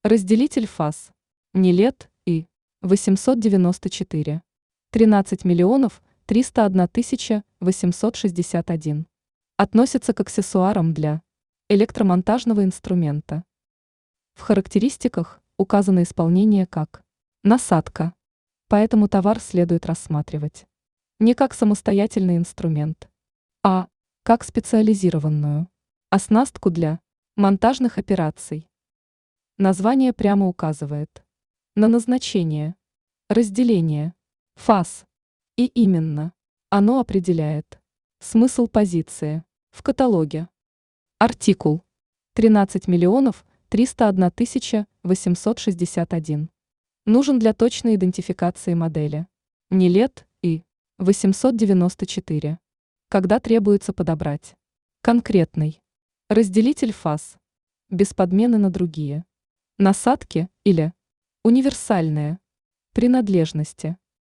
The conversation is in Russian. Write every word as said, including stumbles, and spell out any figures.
Разделитель фаз. Нилет и восемьсот девяносто четыре. тринадцать миллионов триста одна тысяча восемьсот шестьдесят один. Относится к аксессуарам для электромонтажного инструмента. В характеристиках указано исполнение как насадка, поэтому товар следует рассматривать не как самостоятельный инструмент, а как специализированную оснастку для монтажных операций. Название прямо указывает на назначение, разделение, фаз, и именно оно определяет смысл позиции в каталоге. Артикул тринадцать миллионов триста одна тысяча восемьсот шестьдесят один. Нужен для точной идентификации модели Нилет и восемьсот девяносто четыре, когда требуется подобрать конкретный разделитель фаз без подмены на другие насадки или универсальные принадлежности.